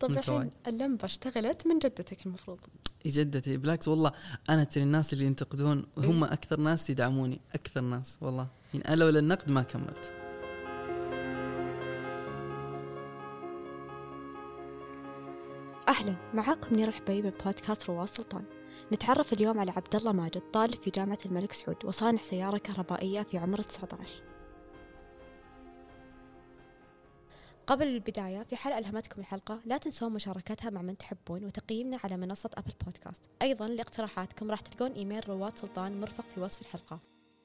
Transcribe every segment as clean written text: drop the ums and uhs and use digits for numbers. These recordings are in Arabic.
طب الحين اللمبة اشتغلت من جدتك المفروض. جدتي بالعكس والله، أنا ترى الناس اللي ينتقدون هم أكثر ناس يدعموني، أكثر ناس والله. يعني أنا لولا النقد ما كملت. أهلا، معاكم نير الحبيب من بودكاست رواة سلطان. نتعرف اليوم على عبد الله ماجد، طالب في جامعة الملك سعود وصانع سيارة كهربائية في عمر 19. قبل البداية، في حال ألهمتكم الحلقة لا تنسون مشاركتها مع من تحبون وتقييمنا على منصة أبل بودكاست. أيضا لاقتراحاتكم راح تلقون إيميل رواة سلطان مرفق في وصف الحلقة.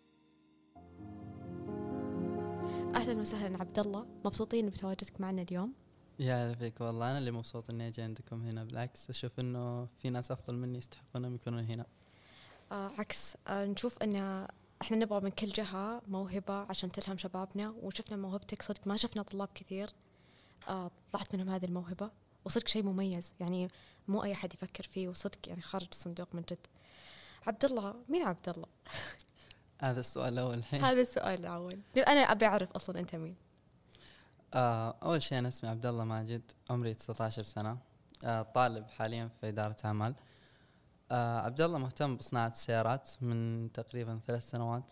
أهلا وسهلا عبد الله، مبسوطين بتواجدك معنا اليوم. يا هلا فيك والله، أنا اللي مبسوط إني أجي عندكم هنا. بالعكس أشوف إنه في ناس أفضل مني يستحقون أن يكونون هنا. عكس نشوف إن إحنا نبغى من كل جهة موهبة عشان تلهم شبابنا، وشفنا موهبتك صدق ما شفنا طلاب كثير طلعت منهم هذه الموهبة، وصدق شيء مميز يعني مو أي أحد يفكر فيه، وصدق يعني خارج الصندوق من جد. عبد الله، مين عبد الله؟ هذا السؤال الأول الحين. هذا السؤال الأول، أنا أبي أعرف أصلا أنت مين. أول شيء أنا اسمي عبد الله ماجد، عمري 19 سنة، طالب حاليا في إدارة أعمال. عبد الله مهتم بصناعة السيارات من تقريبا 3 سنوات،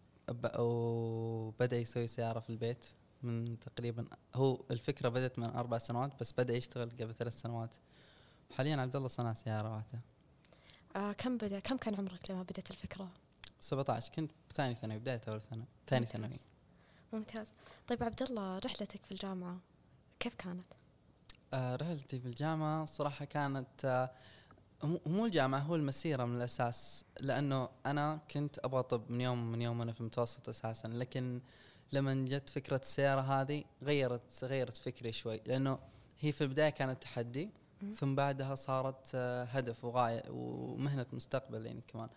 وبدأ يسوي سيارة في البيت من تقريبا، هو الفكرة بدأت من 4 سنوات بس بدأ يشتغل قبل 3 سنوات. حاليا عبد الله صنع سيارة واحدة. كم كان عمرك لما بدأت الفكرة؟ 17، كنت ثاني ثانوي، بداية أول سنة ثاني ثانوي. ممتاز. طيب عبد الله، رحلتك في الجامعة كيف كانت؟ رحلتي في الجامعة صراحة كانت مو الجامعة، هو المسيرة من الأساس، لأنه أنا كنت أبغى طب من يوم أنا في المتوسط أساسا، لكن لما جت فكرة السيارة هذه غيرت فكري شوي، لأنه هي في البداية كانت تحدي، ثم بعدها صارت هدف وغاية ومهنة مستقبل يعني كمان.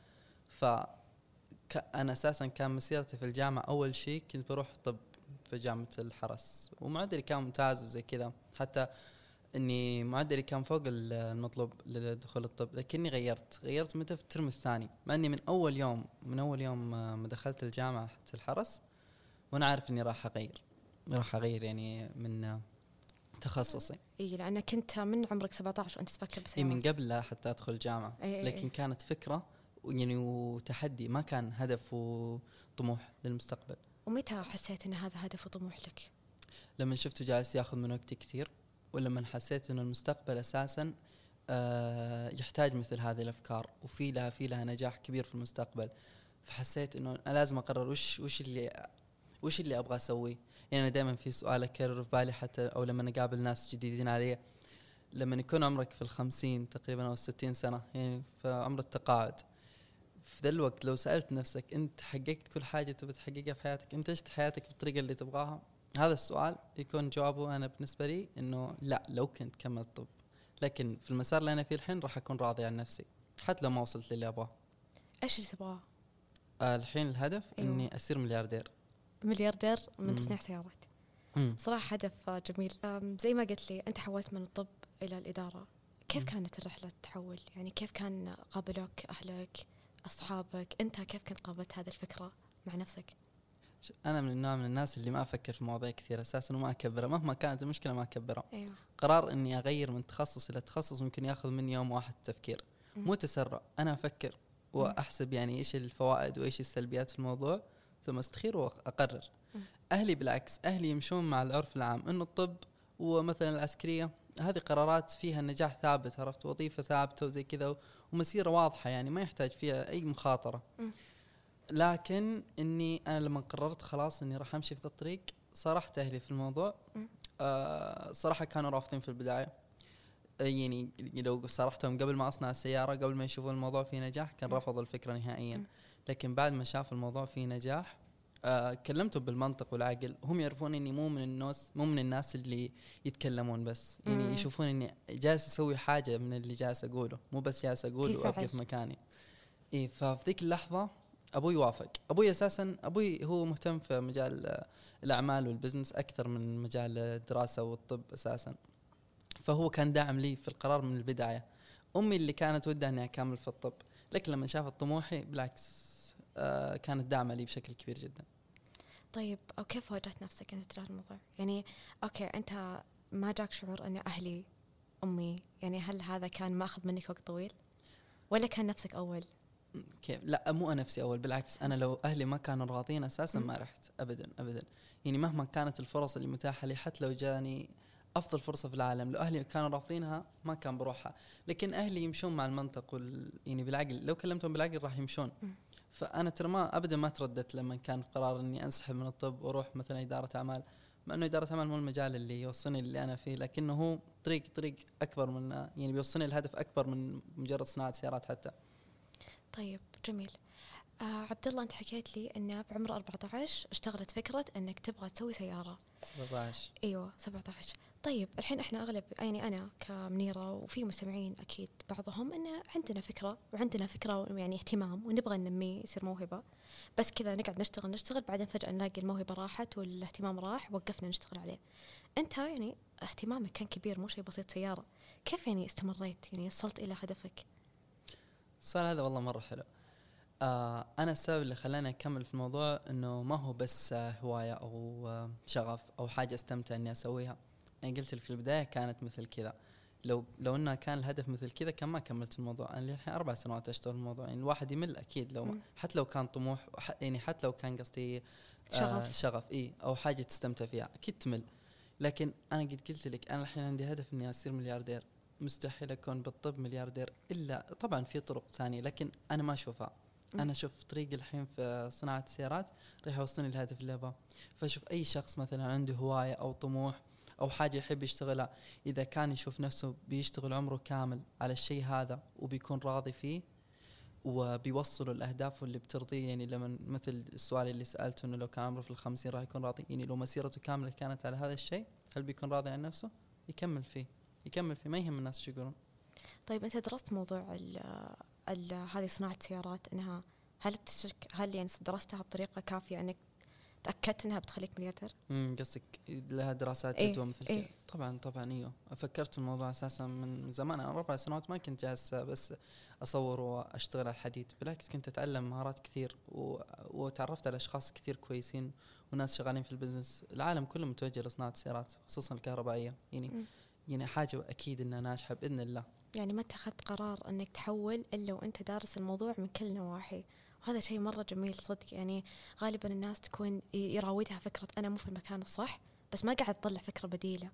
فأنا أساسا كان مسيرتي في الجامعة أول شيء كنت بروح طب في جامعة الحرس، ومعدلي كان ممتاز وزي كذا، حتى اني معدلي كان فوق المطلوب لدخول الطب، لكني غيرت متى في الترم الثاني، مع اني من اول يوم ما دخلت الجامعة الحرس وانا عارف اني راح اغير يعني من تخصصي. اي، لانك كنت من عمرك 17 وانت تفكر بسيارة. من قبل لا حتى ادخل الجامعة، لكن كانت فكرة يعني وتحدي، ما كان هدف وطموح للمستقبل. ومتى حسيت ان هذا هدف وطموح لك؟ لما شفته جالس ياخذ من وقتي كثير، ولما حسيت إنه المستقبل أساساً يحتاج مثل هذه الأفكار، وفي لها نجاح كبير في المستقبل. فحسيت إنه أنا لازم أقرر وش اللي أبغى أسويه. يعني أنا دائما في سؤال أكرر في بالي، حتى أو لما نقابل ناس جديدين علي، لما يكون عمرك في 50 تقريباً أو 60 سنة، يعني في عمر التقاعد، في ذا الوقت لو سألت نفسك أنت حققت كل حاجة تبي تحققها في حياتك، أنت عشت حياتك بالطريقة اللي تبغاها؟ هذا السؤال يكون جوابه أنا بالنسبة لي إنه لا، لو كنت كملت طب، لكن في المسار اللي أنا فيه الحين راح أكون راضي عن نفسي حتى لو ما وصلت للي أبغاه. ايش اللي تبغاه؟ الحين الهدف أيوة. إني أصير ملياردير من تصنيع سيارات. صراحة هدف جميل. زي ما قلت لي أنت حولت من الطب إلى الإدارة، كيف كانت الرحلة التحول؟ يعني كيف كان قابلوك أهلك أصحابك؟ أنت كيف كنت قابلت هذه الفكرة مع نفسك؟ أنا من النوع من الناس اللي ما أفكر في مواضيع كثير أساساً، وما أكبرها مهما كانت المشكلة، ما أكبرها. أيوة. قرار إني أغير من تخصص إلى تخصص ممكن يأخذ مني يوم واحد تفكير، مو تسرع. أنا أفكر وأحسب يعني إيش الفوائد وإيش السلبيات في الموضوع، ثم أستخير وأقرر. أهلي بالعكس، أهلي يمشون مع العرف العام إنه الطب ومثلا العسكرية هذه قرارات فيها نجاح ثابت، عرفت، وظيفة ثابتة وزي كذا، ومسيرة واضحة، يعني ما يحتاج فيها أي مخاطرة. لكن إني أنا لما قررت خلاص إني راح أمشي في الطريق، صرحت أهلي في الموضوع. صراحة كانوا رافضين في البداية، يعني لو صرحتهم قبل ما أصنع السيارة، قبل ما يشوفون الموضوع فيه نجاح، كان رفضوا الفكرة نهائيا. لكن بعد ما شاف الموضوع فيه نجاح، كلمتهم بالمنطق والعقل. هم يعرفون إني مو من الناس اللي يتكلمون بس، يعني يشوفون إني جالس أسوي حاجة من اللي جالس أقوله، مو بس جالس أقول وأبقى في مكاني. إيه، ففي ذيك اللحظة أبوي وافق. أبوي أساساً هو مهتم في مجال الأعمال والبزنس أكثر من مجال الدراسة والطب أساساً، فهو كان داعم لي في القرار من البداية. أمي اللي كانت ودها أني أكمل في الطب، لكن لما شافت طموحي بالعكس كانت داعمة لي بشكل كبير جدا. طيب، أو كيف واجهت نفسك أنت تجاه الموضوع؟ يعني أوكي، أنت ما جاك شعور أن أهلي أمي، يعني هل هذا كان ماخذ منك وقت طويل ولا كان نفسك أول؟ كيف؟ لا مو نفسي أول، بالعكس أنا لو أهلي ما كانوا راضين أساسا ما رحت أبدا أبدا. يعني مهما كانت الفرص اللي متاحة لي، حتى لو جاني أفضل فرصة في العالم، لو أهلي كانوا رافضينها ما كان بروحها. لكن أهلي يمشون مع المنطق يعني بالعقل، لو كلمتهم بالعقل راح يمشون. فأنا ترى ما أبدا ما ترددت لما كان قرار إني أنسحب من الطب وأروح مثلا إدارة أعمال، مع إنه إدارة أعمال مو المجال اللي يوصلني اللي أنا فيه، لكنه هو طريق أكبر من، يعني بيوصلني الهدف أكبر من مجرد صناعة سيارات حتى. طيب جميل. عبد الله، أنت حكيت لي أن بعمر 14 اشتغلت فكرة أنك تبغى تسوي سيارة. 17. أيوة 17. طيب الحين إحنا أغلب، يعني أنا كمنيرة وفي مستمعين أكيد بعضهم، أن عندنا فكرة وعندنا فكرة يعني اهتمام ونبغى ننميه يصير موهبة، بس كذا نقعد نشتغل بعدين فجأة نلاقي الموهبة راحت والاهتمام راح، وقفنا نشتغل عليه. أنت يعني اهتمامك كان كبير، مو شيء بسيط سيارة. كيف يعني استمريت، يعني وصلت إلى هدفك؟ السؤال هذا والله مرة حلو. أنا السبب اللي خلاني أكمل في الموضوع إنه ما هو بس هواية أو شغف أو حاجة استمتع إني أسويها. يعني قلت لك في البداية كانت مثل كذا، لو إنه كان الهدف مثل كذا كان ما كملت الموضوع. أنا الحين 4 سنوات أشتغل الموضوع، يعني الواحد يمل أكيد لو حتى لو كان طموح، يعني حتى لو كان قصدي شغف أو حاجة تستمتع فيها أكيد تمل. لكن أنا قلت لك أنا الحين عندي هدف إني أصير ملياردير. مستحيل أكون بالطب ملياردير، إلا طبعا في طرق ثانية لكن أنا ما أشوفها. أنا أشوف طريق الحين في صناعة السيارات راح يوصلني للهدف اللي أبغاه. فأشوف أي شخص مثلا عنده هواية أو طموح أو حاجة يحب يشتغلها، إذا كان يشوف نفسه بيشتغل عمره كامل على الشيء هذا وبيكون راضي فيه وبيوصلوا الأهداف اللي بترضيه. يعني لما مثل السؤال اللي سألته إنه لو كان عمره في 50 راح يكون راضي، يعني لو مسيرته كاملة كانت على هذا الشيء هل بيكون راضي عن نفسه؟ يكمل فيه ما يهم الناس شو يقولون. طيب أنت درست موضوع هذه صناعة سيارات، إنها هل يعني درستها بطريقة كافية أنك تأكدت إنها بتخليك ملياردير؟ قصدك لها دراسات جدوى مثل كذا؟ طبعا ايوه، فكرت في الموضوع اساسا من زمان. انا 4 سنوات ما كنت جالس بس اصور واشتغل على الحديد، بالعكس كنت اتعلم مهارات كثير وتعرفت على اشخاص كثير كويسين وناس شغالين في البزنس. العالم كله متوجه لصناعة السيارات خصوصا الكهربائية، يعني حاجة اكيد انها ناجحة باذن الله. يعني ما اتخذت قرار انك تحول الا وانت دارس الموضوع من كل نواحي، وهذا شيء مرة جميل صدق. يعني غالبا الناس تكون يراودها فكرة أنا مو في المكان الصح، بس ما قاعد تطلع فكرة بديلة.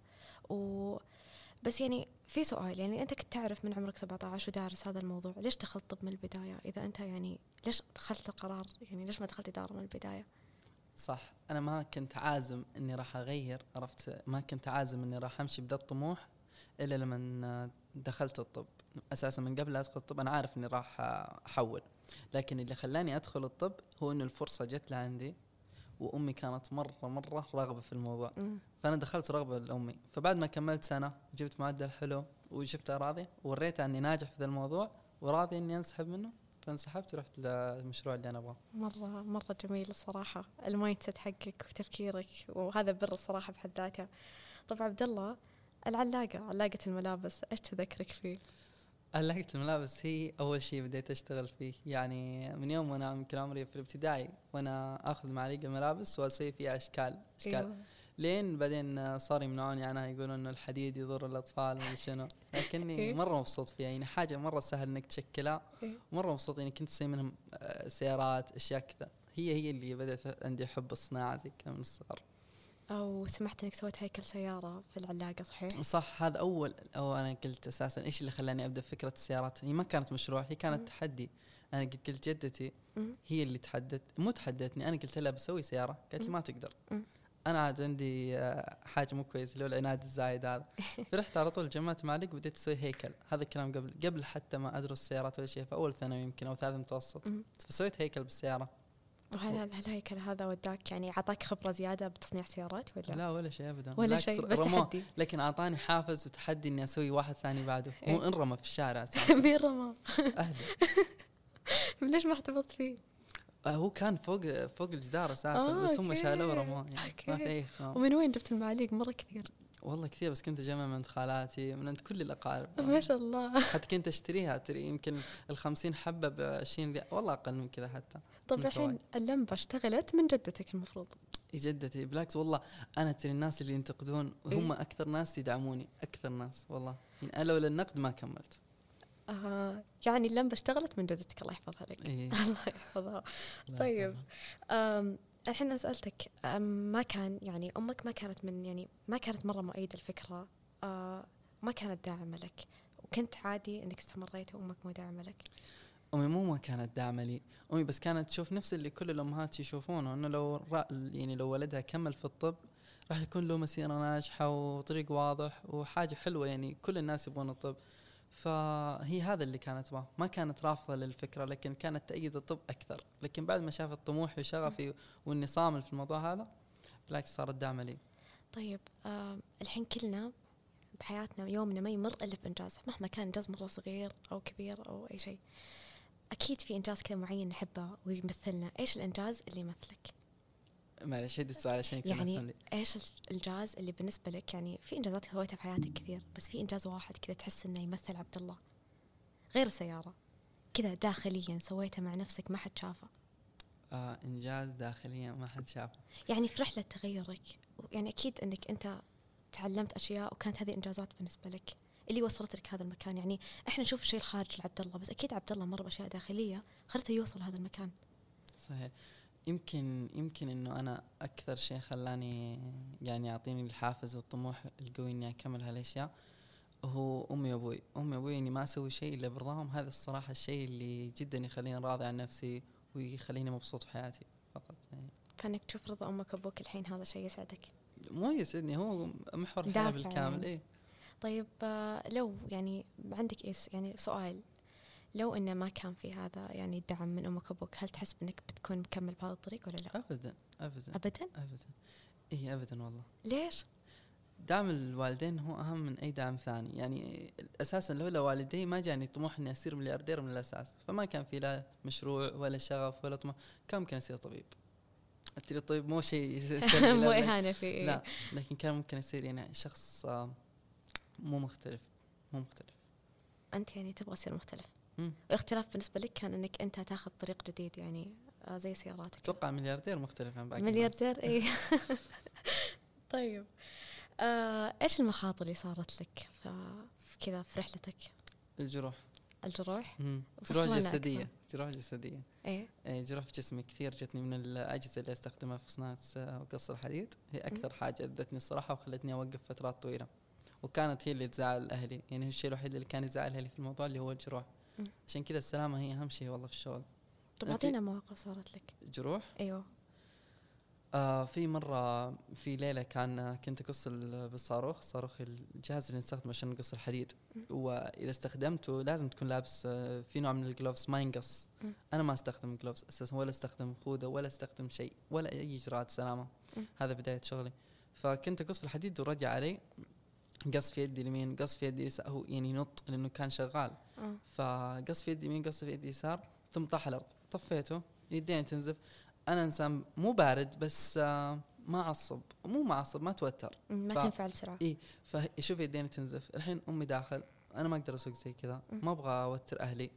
بس يعني في سؤال، يعني أنت كنت تعرف من عمرك 17 ودارس هذا الموضوع، ليش دخلت طب من البداية؟ إذا أنت يعني ليش دخلت القرار، يعني ليش ما دخلت إدارة من البداية؟ صح، أنا ما كنت عازم إني راح أغير، عرفت؟ ما كنت عازم إني راح أمشي بدا الطموح إلا لما دخلت الطب. أساسا من قبل لا أدخل الطب أنا عارف إني راح أحول، لكن اللي خلاني أدخل الطب هو إنه الفرصة جت لعندي، وأمي كانت مرة راغبة في الموضوع. فأنا دخلت رغبة لأمي. فبعد ما كملت سنة جبت معدل حلو وشفتها راضية ووريتها أني ناجح في ذا الموضوع وراضي إني أنسحب منه، فانسحبت ورحت للمشروع اللي أنا أبغاه. مرة جميل الصراحة المايند سيت حقك وتفكيرك، وهذا بر الصراحة بحد ذاته. طب عبد الله، علاقة الملابس ايش تذكرك فيه؟ علاقة الملابس هي أول شيء بديت أشتغل فيه، يعني من يوم وأنا يمكن عمري في الابتدائي وأنا أخذ معلقة الملابس وأسوي فيها أشكال. أيوه. لين بعدين صار يمنعوني عنها، يقولون إنه الحديد يضر الأطفال ولا شنو، لكني مرة مبسوط فيها. يعني حاجة مرة سهل إنك تشكلها، مرة مبسوط. يعني كنت أسوي منهم سيارات أشياء كذا. هي اللي بدأت عندي حب الصناعة زي كذا من الصغر. أو سمعت إنك سويت هيكل سيارة في العلاقة، صحيح؟ صح، هذا أو أنا قلت أساسا إيش اللي خلاني أبدأ فكرة السيارات. هي ما كانت مشروع، هي كانت تحدي. أنا قلت جدتي هي اللي تحدتني. أنا قلت لها بسوي سيارة، قالت لي ما تقدر. أنا عاد عندي حاجة مو كويس اللي هو العناد الزايد هذا. فرحت على طول جمعت معلق وبديت أسوي هيكل. هذا الكلام قبل حتى ما أدرس السيارات ولا شيء، في أول ثانوي يمكن أو ثالث متوسط. فسويت هيكل بالسيارة. وهل الهيكل هذا وداك يعني عطاك خبرة زيادة بتصنيع سيارات ولا؟ لا ولا شيء أبدا، ولا شيء، بس تحدي. لكن أعطاني حافز وتحدي إني أسوي واحد ثاني بعده. هو انرمى في الشارع أساسا. مين رمى؟ أهلي. ليش ما احتفظت فيه؟ هو كان فوق الجدار أساسا، بس هم شالوه ورموه، يعني ما في أي اهتمام. ومن وين جبت المعاليق؟ مرة كثير. والله كثير، بس كنت أجمع من عند خالاتي، من عند كل الأقارب. ما شاء الله. حتى كنت أشتريها، يمكن 50 حبة ب20 ريال، والله أقل من كذا حتى. طب الحين اللمبة اشتغلت من جدتك المفروض؟ جدتي بالعكس والله، انا ترى الناس اللي ينتقدون هم اكثر ناس يدعموني، اكثر ناس والله. يعني انا لولا النقد ما كملت. يعني اللمبة اشتغلت من جدتك، الله يحفظها لك. إيه. الله يحفظها. طيب الحين أنا سألتك ما كان يعني أمك ما كانت من يعني ما كانت مرة مؤيدة الفكرة، ما كانت داعمة لك، وكنت عادي إنك استمريت وأمك مو داعمة لك؟ امي مو ما كانت داعمه لي، امي بس كانت تشوف نفس اللي كل الامهات يشوفونه، انه يعني لو ولدها كمل في الطب راح يكون له مسيره ناجحه وطريق واضح وحاجه حلوه، يعني كل الناس يبغون الطب. فهي هذا اللي كانت تبغاه، ما كانت رافضه للفكره، لكن كانت تأيد الطب اكثر. لكن بعد ما شافت طموحي وشغفي واني صامل في الموضوع هذا، بالعكس صارت داعمه لي. طيب الحين كلنا بحياتنا يومنا ما يمر إلا بإنجاز، مهما كان إنجاز مرة صغير أو كبير أو أي شيء. أكيد في إنجاز كذا معين نحبه ويمثلنا، إيش الإنجاز اللي يمثلك؟ معلش هدي السؤال عشان يكون يعني أفهم لي. إيش الإنجاز اللي بالنسبة لك؟ يعني في إنجازات سويتها في حياتك كثير، بس في إنجاز واحد كذا تحس إنه يمثل عبد الله، غير السيارة، كذا داخليا سويته مع نفسك ما حد شافه. إنجاز داخليا ما حد شافه. يعني في رحلة تغيرك، يعني أكيد إنك أنت تعلمت أشياء وكانت هذه إنجازات بالنسبة لك اللي وصلت لك هذا المكان. يعني إحنا نشوف الشيء الخارج لعبد الله، بس أكيد عبد الله مر بأشياء داخلية خلته يوصل هذا المكان. صحيح. يمكن إنه أنا أكثر شيء خلاني يعني يعطيني الحافز والطموح القوي إني أكمل هالأشياء هو أمي وأبوي إني ما أسوي شيء إلا برضاهم. هذا الصراحة الشيء اللي جدا يخليني راضي عن نفسي ويخليني مبسوط في حياتي فقط يعني. فإنك تشوف رضا أمك وأبوك الحين هذا شيء يسعدك، مو يسعدني، هو محور الحياة بالكامل يعني. إيه. طيب لو يعني عندك يعني سؤال، لو إنه ما كان في هذا يعني الدعم من أمك وأبوك، هل تحس بأنك بتكون مكمل بهذا الطريق ولا لا؟ أبدا. إيه أبدا والله. ليش؟ دعم الوالدين هو أهم من أي دعم ثاني. يعني أساسا لولا والدي ما جاني طموح إني أصير ملياردير من الأساس، فما كان في لا مشروع ولا شغف ولا طموح. كان ممكن أصير طبيب. الطبيب مو شيء سلبي مو إهانة فيه. لا، لكن كان ممكن أصير يعني شخص مو مختلف. أنت يعني تبغى تصير مختلف. الاختلاف بالنسبة لك كان إنك أنت تاخذ طريق جديد، يعني زي سياراتك. أتوقع ملياردير مختلف عن باقي ملياردير إيه. طيب إيش المخاطر اللي صارت لك في كذا في رحلتك؟ الجروح جروح جسدية. إيه جروح في جسمي كثير جتني من الأجهزة اللي أستخدمها في صناعة وقص الحديد. هي أكثر حاجة أذتني الصراحة وخلتني أوقف فترات طويلة، وكانت هي اللي تزعل أهلي. يعني هو الشيء الوحيد اللي كان يزعل أهلي في الموضوع اللي هو الجروح. عشان كذا السلامة هي أهم شيء والله في الشغل. طب أعطينا مواقف صارت لك جروح. أيوه. في مرة في ليلة كنت أقص بالصاروخ، صاروخ الجهاز اللي نستخدمه عشان نقص الحديد، وإذا استخدمته لازم تكون لابس في نوع من الجلوفز ما ينقص. أنا ما استخدم جلوفز أساسا، ولا استخدم خوذة ولا استخدم شيء ولا أي إجراءات سلامة. هذا بداية شغلي. فكنت أقص في الحديد ورجع علي قص في يدي اليمين، قص في يدي اليسار، هو يعني ينط لأنه كان شغال. فقص في يدي اليمين، قص في يدي اليسار، ثم طاح على الأرض. طفيته، يدين تنزف. أنا إنسان مو بارد بس ما معصب ما توتر، ما تنفعل بسرعة. إيه، فشوف يدين تنزف. الحين أمي داخل، أنا ما أقدر أسوق زي كذا، ما أبغى أوتر أهلي.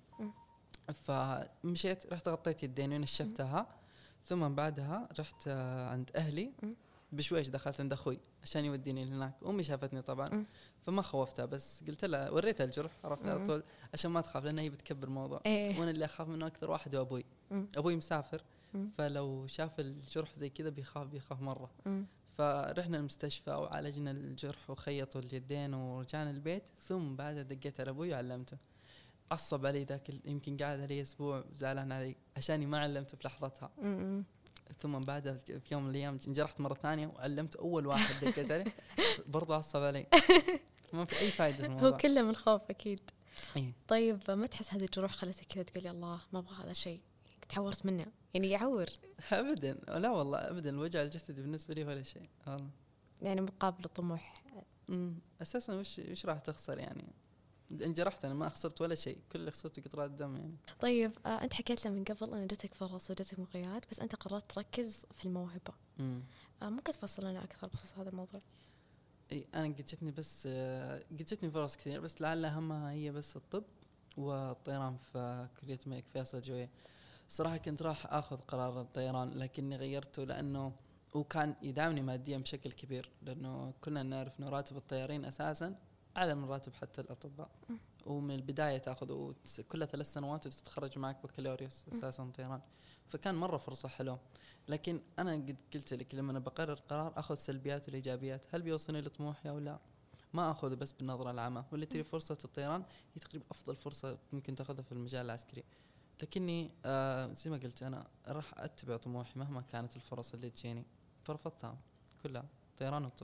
فمشيت رحت غطيت يديني ونشفتها، ثم بعدها رحت عند أهلي بشويش. دخلت عند أخوي عشان يوديني هناك. أمي شافتني طبعا فما خوفتها، بس قلت لها وريتها الجرح، عرفت على طول عشان ما تخاف، لأن هي بتكبر الموضوع. وأنا اللي أخاف منه أكثر واحد هو أبوي. أبوي مسافر، فلو شاف الجرح زي كذا بيخاف مرة. فرحنا المستشفى وعالجنا الجرح وخيطوا اليدين ورجعنا البيت. ثم بعد دقيت على أبوي وعلمته. عصب علي ذاك يمكن قاعد علي أسبوع زعلان علي عشاني ما علمته في لحظتها. ثم بعد في يوم من الأيام انجرحت مرة ثانية وعلمت أول واحد دقيت عليه برضه عصب علي. ما في أي فائدة في الموضوع. هو كله من خوف أكيد. إيه. طيب ما تحس هذه الجروح خلتك كذا تقولي الله ما أبغى هذا الشيء، تحورت منه؟ يعني يعور. أبدا لا والله أبدا، الوجع الجسدي بالنسبة لي ولا شيء والله. يعني مقابل الطموح. أساسا وش راح تخسر يعني؟ انجرحت أنا ما خسرت ولا شيء، كل اللي خسرته قطرات دم يعني. طيب أنت حكيت لي من قبل أن جتك فرص وجتك مغريات، بس أنت قررت تركز في الموهبة. ممكن تفصل لنا أكثر بخصوص هذا الموضوع؟ أي أنا قد جتني فرص كثير، بس لعل أهمها هي بس الطب والطيران في كلية الملك فيصل الجوية. صراحة كنت راح أخذ قرار الطيران، لكني غيرته لأنه وكان يدعمني ماديا بشكل كبير، لأنه كنا نعرف أنه راتب الطيارين أساسا أعلى من راتب حتى الأطباء، ومن البداية تأخذ كل 3 سنوات وتتخرج معك بكالوريوس أساسا طيران. فكان مرة فرصة حلوة. لكن أنا قد قلت لك لما أنا بقرر قرار أخذ سلبيات والإيجابيات، هل بيوصلني لطموحي أو لا؟ ما أخذه بس بالنظرة العامة. واللي تري فرصة الطيران هي تقريبا أفضل فرصة ممكن تأخذها في المجال العسكري، لكني زي ما قلت أنا راح أتبع طموحي مهما كانت الفرص اللي تجيني، فرفضتها كلها، طيران وطب.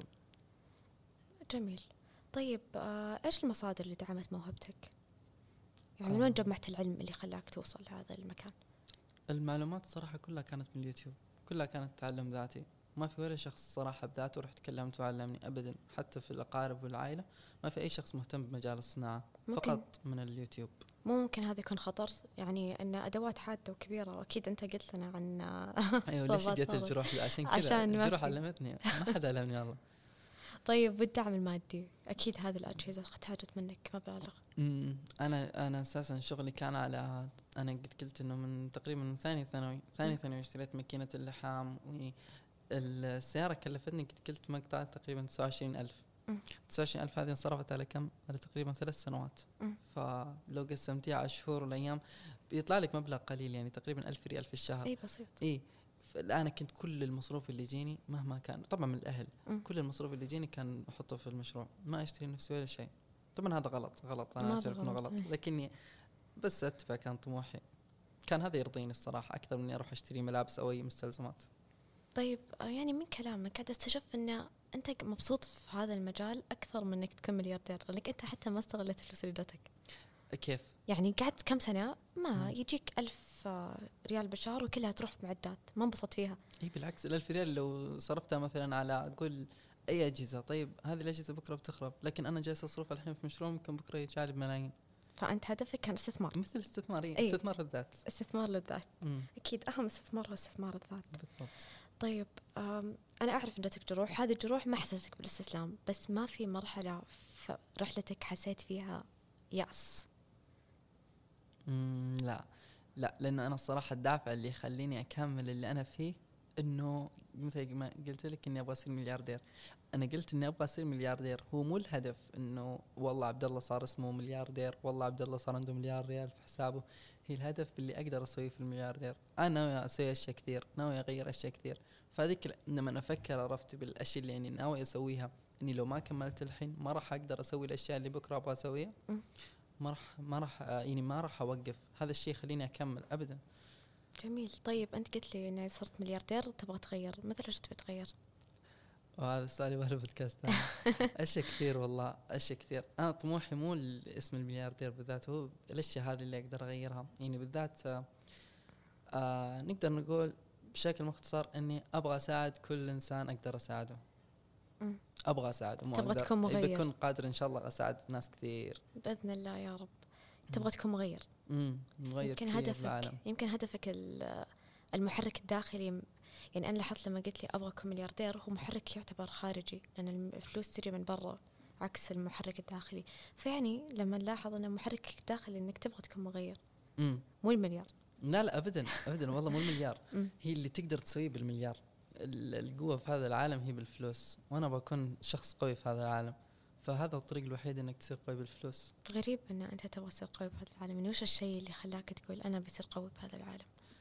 جميل. طيب إيش المصادر اللي دعمت موهبتك؟ يعني من وين جمعت العلم اللي خلاك توصل لهذا المكان؟ المعلومات صراحة كلها كانت من اليوتيوب، كلها كانت تعلم ذاتي. ما في ولا شخص صراحة بذاته رحت تكلمت وعلمني أبدا، حتى في الأقارب والعائلة ما في أي شخص مهتم بمجال الصناعة، فقط من اليوتيوب. ممكن هذا يكون خطر، يعني أن أدوات حادة وكبيرة، وأكيد أنت قلت لنا عن أيوة ليش جت الجروح؟ عشان كذا الجروح علمتني، ما حد علمني والله. طيب بالدعم المادي أكيد هذه الأجهزة احتاجت منك مبالغ. أنا أساسا شغلي كان على، أنا قد قلت إنه من تقريبا من ثاني ثانوي اشتريت ماكينة اللحام، والسيارة كلفتني قد قلت مقطع تقريبا 29,000. 29,000 هذه انصرفت على كم؟ على تقريبا 3 سنوات. فلو قسمتيها على الشهور والأيام بيطلع لك مبلغ قليل، يعني تقريبا 1000 ريال في الشهر. أي بسيط. إيه. الآن كنت كل المصروف اللي يجيني مهما كان طبعا من الأهل، كل المصروف اللي يجيني كان أحطه في المشروع، ما أشتري نفسي ولا شيء. طبعا هذا غلط أنا أعترف إنه غلط، لكني بس أتبع كان طموحي، كان هذا يرضيني الصراحة أكثر من إني أروح أشتري ملابس أو أي مستلزمات. طيب يعني من كلامك قاعد استشف إن أنت مبسوط في هذا المجال أكثر من إنك تكون ملياردير، لأنك أنت حتى ما استغلت الفلوس اللي جاتك. كيف؟ يعني قعدت كم سنة ما يجيك 1000 ريال بالشهر وكلها تروح في معدات، ما انبسط فيها. إيه بالعكس، 1000 ريال لو صرفتها مثلا على أقول أي أجهزة، طيب هذه الأجهزة بكرة بتخرب، لكن أنا جالس أصرف الحين في مشروع ممكن بكرة يجعل بملايين. فأنت هدفك كان استثمار، مثل استثمار. أيه؟ استثمار للذات. استثمار للذات. أكيد أهم استثمار هو استثمار الذات. بالضبط. طيب أنا أعرف أن جاتك جروح، هذه الجروح ما حسستك بالاستسلام، بس ما في مرحلة في رحلتك حسيت فيها يأس؟ لا لأنه أنا الصراحة الدافع اللي يخليني أكمل اللي أنا فيه إنه مثل ما قلت لك إني أبغى أصير ملياردير. أنا قلت إني أبغى أصير ملياردير، هو مو الهدف إنه والله عبد الله صار اسمه ملياردير، والله عبد الله صار عنده مليار ريال في حسابه. هي الهدف اللي أقدر أسويه في الملياردير. أنا ناوي أسوي أشياء كثير، ناوي أغير أشياء كثير. فهذيك لما أفكر عرفت بالأشياء اللي يعني ناوي أسويها، إني لو ما كملت الحين ما راح أقدر أسوي الأشياء اللي بكرة أبغى أسويها. ما راح أوقف. هذا الشيء خليني أكمل أبدا. جميل. طيب أنت قلت لي إن صرت ملياردير تبغى تغير، مثل إيش تبي تغير؟ وهذا السؤال يبغى له بودكاست. أشياء كثير والله، أشياء كثير. أنا طموحي مو اسم الملياردير بالذات، هو الأشياء هذه اللي أقدر أغيرها. يعني بالذات نقدر نقول بشكل مختصر إني أبغى أساعد كل إنسان أقدر أساعده. أبغى أساعده، تبغى تكون مغير. بكون قادر إن شاء الله أساعد ناس كثير بإذن الله يا رب. تبغى تكون مغير. مغير. يمكن هدفك المحرك الداخلي. يعني أنا لاحظت لما قلت لي أبغى أكون ملياردير، هو محرك يعتبر خارجي لأن الفلوس تجي من برا عكس المحرك الداخلي. فيعني لما نلاحظ أن محركك الداخلي إنك تبغى تكون مغير، مو المليار. لا أبدا والله مو المليار. هي اللي تقدر تسويه بالمليار. القوة في هذا العالم هي بالفلوس، وأنا بكون شخص قوي في هذا العالم، فهذا الطريق الوحيد إنك تصير قوي بالفلوس. غريب أن أنت تبغى تصير قوي بهذا العالم. وش الشيء اللي خلاك تقول أنا بصير قوي بهذا العالم؟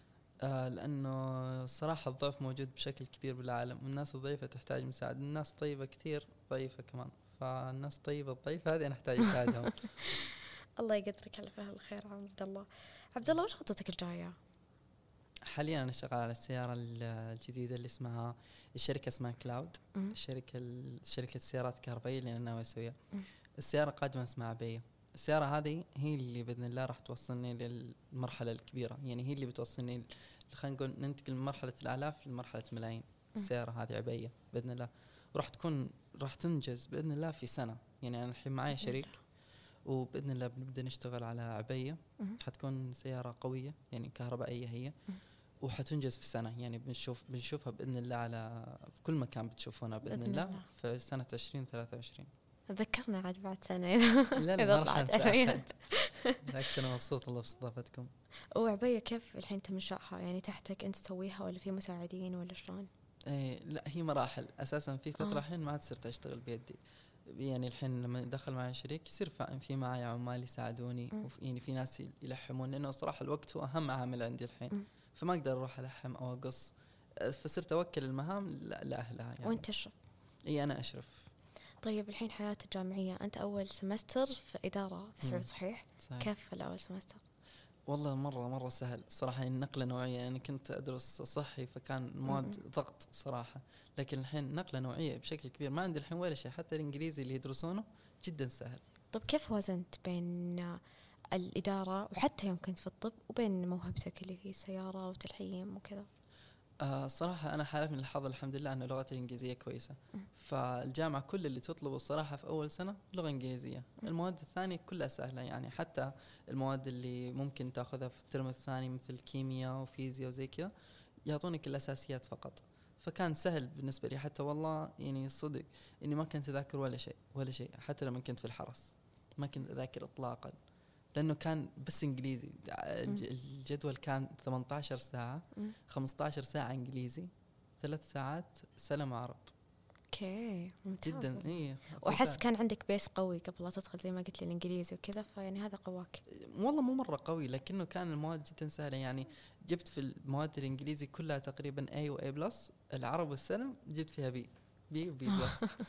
لأنه صراحة الضعف موجود بشكل كبير بالعالم، والناس الضعيفة تحتاج مساعدة. الناس طيبة كثير ضعيفة كمان، فالناس طيبة الضعيفة هذه أنا أحتاج أساعدهم. الله يقدرك على فعل الخير عبد الله. وش خطتك الجاية؟ حاليا أنا شغال على السيارة الجديدة اللي اسمها الشركة اسمها كلاود، شركة السيارات الكهربائية اللي أنا ناوي أسويها. السيارة قادمة اسمها عبية. السيارة هذه هي اللي بإذن الله راح توصلني للمرحلة الكبيرة، يعني هي اللي بتوصلني خلينا نقول ننتقل من مرحلة الآلاف لمرحلة الملايين. السيارة هذه عبية بإذن الله، راح تنجز بإذن الله في سنة. يعني أنا الحين معي شريك، وبإذن الله بنبدأ نشتغل على عبية. حتكون سيارة قوية يعني كهربائية هي، وحتنجز في سنة. يعني بنشوفها بإذن الله في كل مكان بتشوفونها بإذن الله في سنة 2023. ذكرنا عاد بعد سنة إذا طلعت أحد. بالعكس أنا مبسوط الله باستضافتكم. وعبية كيف الحين تم إنشائها؟ يعني تحتك أنت تسويها ولا في مساعدين ولا شلون؟ إيه لا، هي مراحل اساسا. في فتره الحين ما عاد صرت اشتغل بيدي، يعني الحين لما دخل معي شريك يصير في معي عمال يساعدوني، وفي في ناس يلحمون، لانه صراحه الوقت هو اهم عامل عندي الحين. فما اقدر اروح الحم او اقص، فصرت اوكل المهام لاهلها يعني. وانت تشرف؟ اي انا اشرف. طيب الحين حياتك الجامعيه، انت اول سمستر في اداره في سعود صحيح؟ صحيح. كيف الاول سمستر؟ والله مرة سهل صراحة، النقلة نوعية. يعني كنت أدرس صحي فكان المواد ضغط صراحة، لكن الحين نقلة نوعية بشكل كبير. ما عندي الحين ولا شيء، حتى الإنجليزي اللي يدرسونه جدا سهل. طب كيف وازنت بين الإدارة وحتى يوم كنت في الطب وبين موهبتك اللي هي السيارة وتلحيم وكذا؟ صراحة أنا حالفني الحظ الحمد لله أن لغتي الإنجليزية كويسة. فالجامعة كل اللي تطلبه الصراحة في أول سنة لغة إنجليزية. المواد الثانية كلها سهلة، يعني حتى المواد اللي ممكن تأخذها في الترم الثاني مثل كيمياء وفيزياء وزي كذا يعطونك الأساسيات فقط. فكان سهل بالنسبة لي. حتى والله يعني صدق إني ما كنت أذاكر ولا شيء حتى لما كنت في الحرس ما كنت أذاكر إطلاقا، لأنه كان بس إنجليزي. الجدول كان 18 ساعة، 15 ساعة إنجليزي، 3 ساعات سلم عرب. اوكي ممتاز جدا. إيه وأحس كان عندك بيس قوي قبل لا تدخل زي ما قلت لي الإنجليزي وكذا، فيعني هذا قواك. والله مو مرة قوي، لكنه كان المواد جدا سهلة. يعني جبت في المواد الإنجليزي كلها تقريبا A و A+. العرب والسلم جبت فيها B و B+.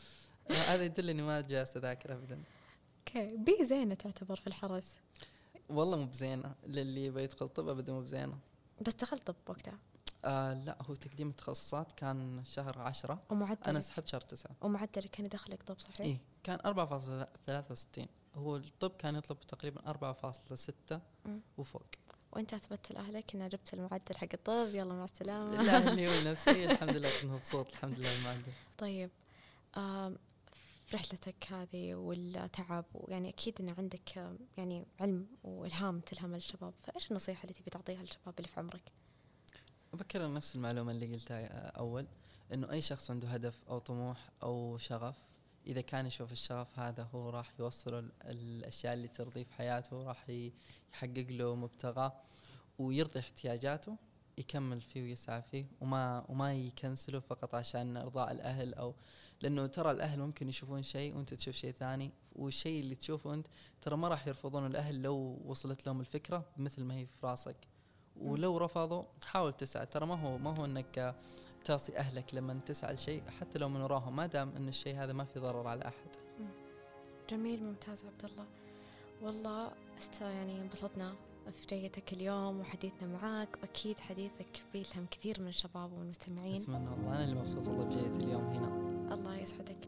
هذا يدل إني ما جالس أذاكر أبدا. اوكي بي زينة تعتبر في الحرس؟ والله مو بزينة للي بيدخل طب، أبدا مو بزينة. بس دخلت طب وقتها؟ لا، هو تقديم التخصصات كان شهر 10 ومعدلك؟ أنا سحبت شهر 9. ومعدلك كان يدخلك طب صحيح؟ إيه كان 4.63. هو الطب كان يطلب تقريبا 4.6 وفوق. وانت اثبتت لاهلك ان جبت المعدل حق الطب، يلا مع السلامه؟ لا أهلي ونفسي الحمد لله كنت مبسوط الحمد لله المعدل. طيب في رحلتك هذه والتعب، ويعني اكيد ان عندك يعني علم والهام تلهم الشباب، فايش النصيحه اللي تبي تعطيها للشباب اللي في عمرك؟ بكرر نفس المعلومة اللي قلتها أول، إنه أي شخص عنده هدف أو طموح أو شغف، إذا كان يشوف الشغف هذا هو راح يوصل الأشياء اللي ترضيه في حياته، راح يحقق له مبتغاه ويرضي احتياجاته، يكمل فيه ويسعى فيه وما يكنسله فقط عشان إرضاء الأهل. أو لأنه ترى الأهل ممكن يشوفون شيء وأنت تشوف شيء ثاني، والشيء اللي تشوفه أنت ترى ما راح يرفضون الأهل لو وصلت لهم الفكرة مثل ما هي في راسك. ولو رفضوا حاول تسعى، ترى ما هو انك تعصي اهلك لما تسعى لشيء حتى لو من وراهم، ما دام ان الشيء هذا ما في ضرر على احد. جميل ممتاز عبد الله، والله يعني انبسطنا في جيتك اليوم وحديثنا معاك، واكيد حديثك بيلهم كثير من الشباب والمستمعين. اتمنى والله، انا اللي مبسوط والله بجيتي اليوم هنا. الله يسعدك.